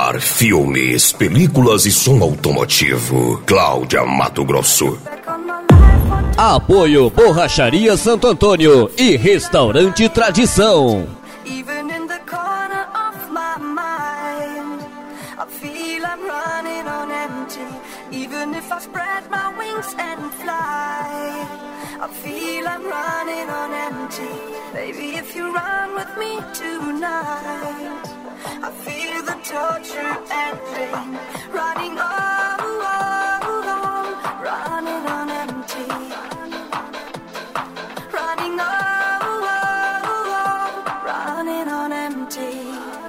Bar, filmes, películas e som automotivo. Cláudia Mato Grosso. Apoio Borracharia Santo Antônio e Restaurante Tradição. Even if I spread my wings and fly, I feel I'm running on empty. Baby, if you run with me tonight, I feel the torture and pain. Running on, running on empty. Running on, running on empty.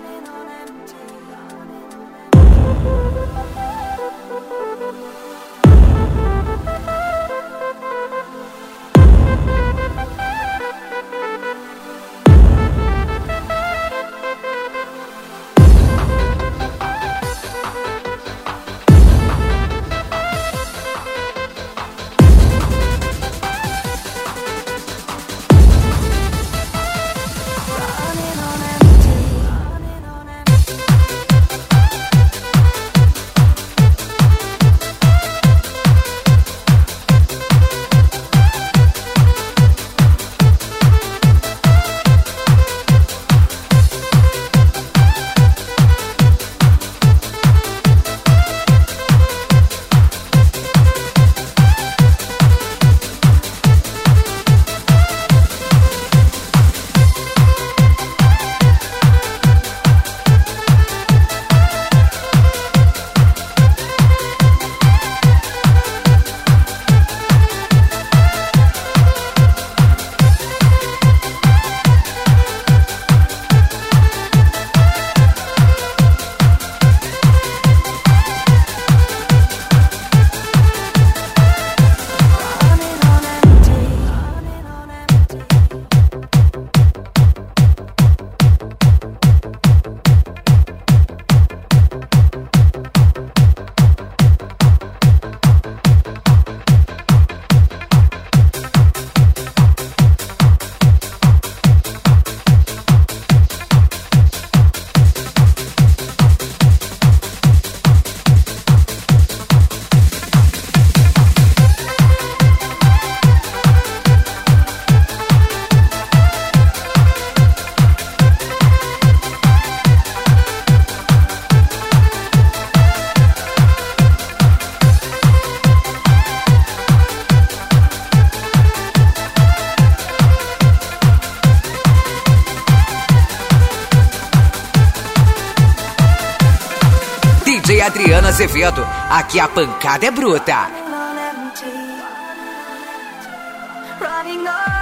Adriana Azevedo, aqui a pancada é bruta. Running on.